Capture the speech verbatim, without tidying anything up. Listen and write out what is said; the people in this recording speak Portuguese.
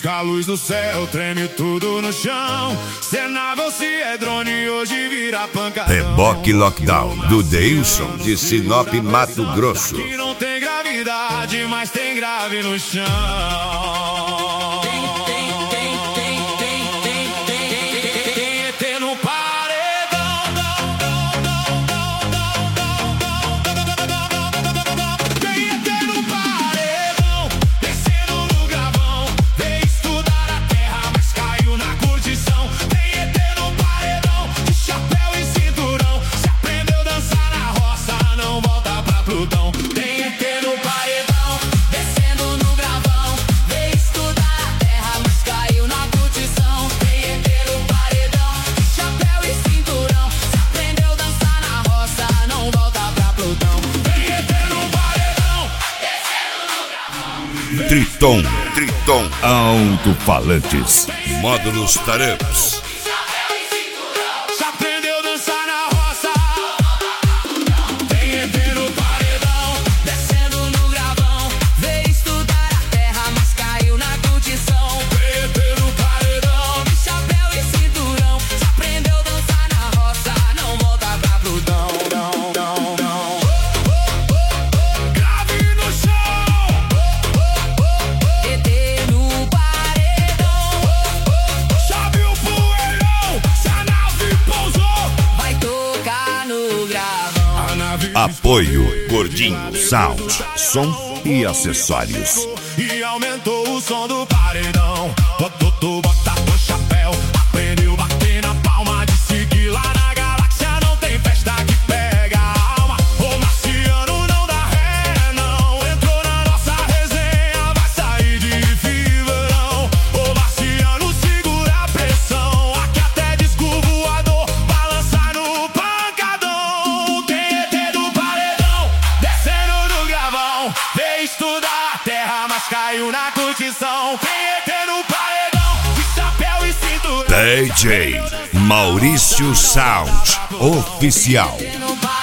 Pisca a luz no céu, treme tudo no chão. Se é nave ou se é drone, hoje vira pancadão. Reboque Lockdown, do Deilson, de Sinop, Mato Grosso. Que não tem gravidade, mas tem grave no chão. Triton, Triton, alto-falantes, módulos Taramps. Já aprendeu a dançar na roça? Tem E T no paredão, descendo no gravão. Veio estudar a terra, mas caiu na curtição. Tem E T no paredão, de chapéu e cinturão. Já aprendeu a dançar na roça, não volta pra Plutão. Não, não, não. Grave no chão. E T no paredão. Sobe o poeirão, se a nave pousou, vai tocar no gravão. A nave Apoio Gordinho Sound, som e acessórios. e aumentou o som do paredão. Totô, bota o chapéu, aprendeu a bater na palma. Disse que lá na galáxia não tem festa que pega a alma. O marciano não dá ré, não. Entrou na nossa resenha, vai sair de fibrão. O marciano segura a pressão. Aqui até disco voador, balança no pancadão. Tem E T do paredão, descendo no gravão. Veio estudar a terra, mas caiu na curtição. Tem E T no paredão, de chapéu e cinturão. D J Maurício Sound, oficial. Tem E T no paredão.